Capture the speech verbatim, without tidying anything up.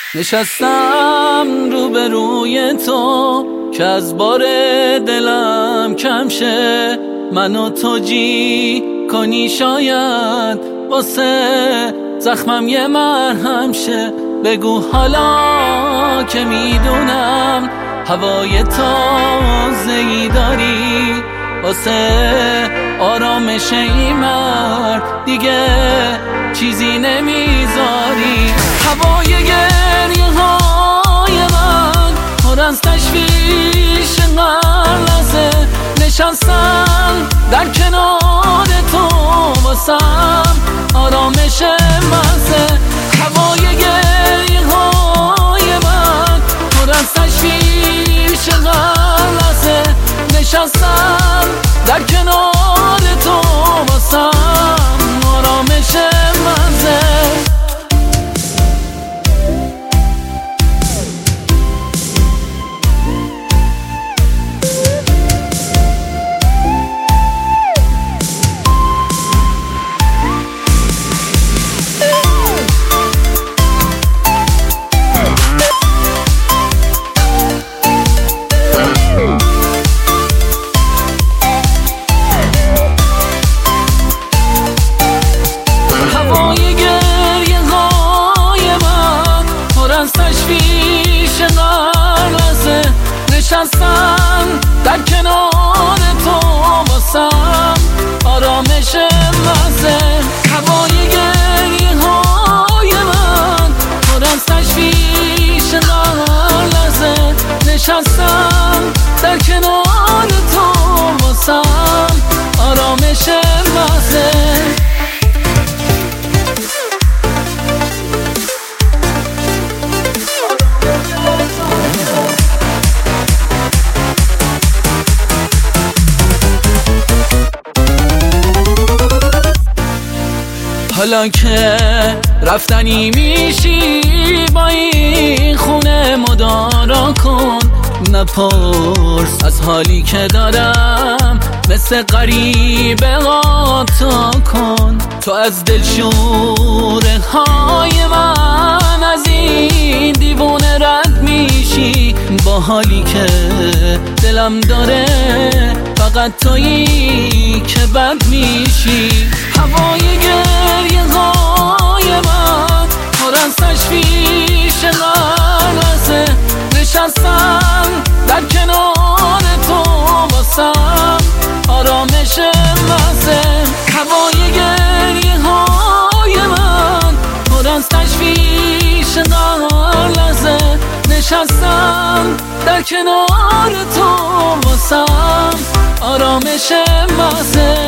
نشستم رو به روی تو که از بار دلم کم شه، منو تو جی کنی شاید واسه زخمم یه مرهم شه. بگو حالا که میدونم هوای تازه‌ای داری، واسه آرامش این مرد دیگه چیزی نمیذاری. هوای گریه های من پر از تشویش غلظه، نشستم در کنار تو واسم آرامش مزه. هوای گریه های من پر از تشویش غلظه، نشستم در کنار تو واسم آرامش مزه. تشویش غلظه، نشستم در کنار تو واسم آرامش مزه. هوای گریه های من پر از تشویش غلظه، نشستم در کنار تو واسم آرامش مزه. حالا که رفتنی میشی با این خونه مدارا کن، نپرس از حالی که دارم مثل غریب قاطا کن. تو از دلشوره های من از این دیوونه رد میشی، با حالی که دلم داره فقط تویی که بد میشی. هوای گریه های من پر از تشویش غلظه، نشستم در کنار تو واسم آرامش مزه. هوای گریه های من پر از تشویش غلظه، نشستم در کنار تو واسم آرامش مزه.